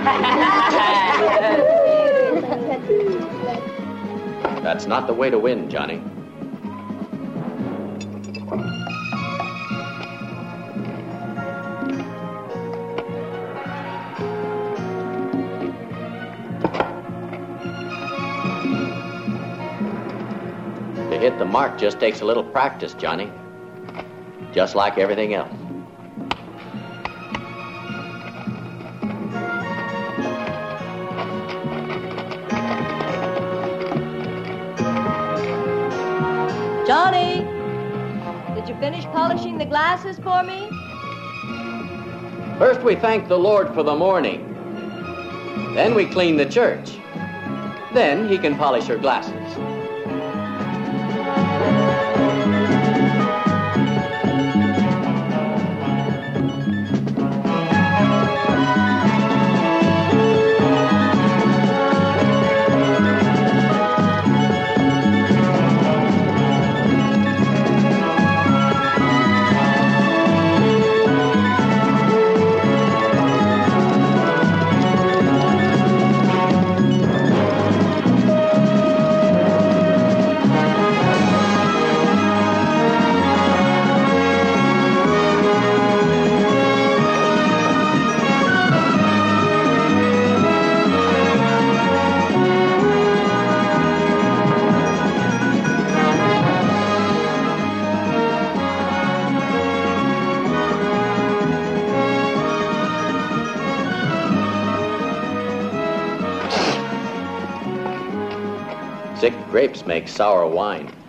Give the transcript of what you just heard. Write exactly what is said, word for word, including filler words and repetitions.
That's not the way to win, Johnny. To hit the mark just takes a little practice, Johnny. Just like everything else. Johnny, did you finish polishing the glasses for me? First we thank the Lord for the morning. Then we clean the church. Then he can polish your glasses. Sick grapes make sour wine.